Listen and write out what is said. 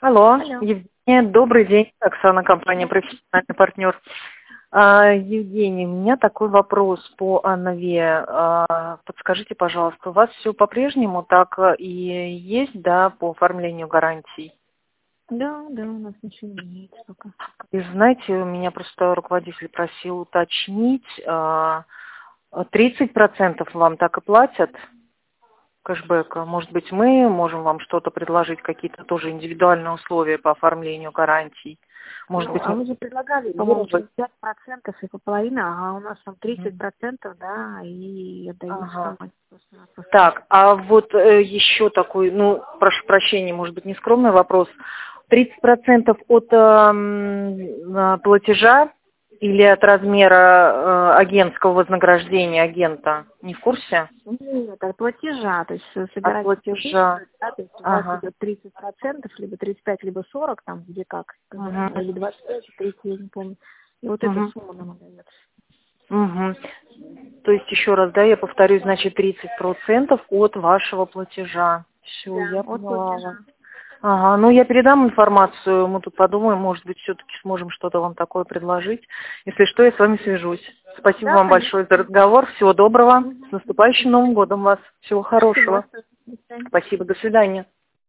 Алло, Алло. Евгения, добрый день, Оксана, компания «Профессиональный партнер». Евгений, у меня такой вопрос по Аннове. Подскажите, пожалуйста, у вас все по-прежнему так и есть, да, по оформлению гарантий? Да, у нас ничего не меняется пока. И знаете, меня просто руководитель просил уточнить, 30% вам так и платят кэшбэка. Может быть, мы можем вам что-то предложить, какие-то тоже индивидуальные условия по оформлению гарантий. Может быть, А вы же предлагали, по-моему, через 5% и половина, а у нас там 30%, да, и отдают Ага. сумму. Так, а вот еще такой, прошу прощения, может быть, нескромный вопрос. 30% от платежа или от размера агентского вознаграждения агента? Не в курсе? Нет, от платежа, то есть От собирать платежа. да, то есть у вас Ага. идет 30%, либо 35, либо 40, там где как, Угу. или 25, 30, я не помню. И вот эта Угу. сумма нам отдается. Угу. То есть еще раз, да, я повторюсь, значит, 30% от вашего платежа. Все, Да, я от поняла платежа. вас. Ага, ну я передам информацию, мы тут подумаем, может быть, все-таки сможем что-то вам такое предложить. Если что, я с вами свяжусь. Спасибо Да, вам конечно. большое за разговор. Всего доброго. С Мгм. наступающим Новым годом вас. Всего Спасибо, хорошего. вас тоже. До свидания. Спасибо. До свидания.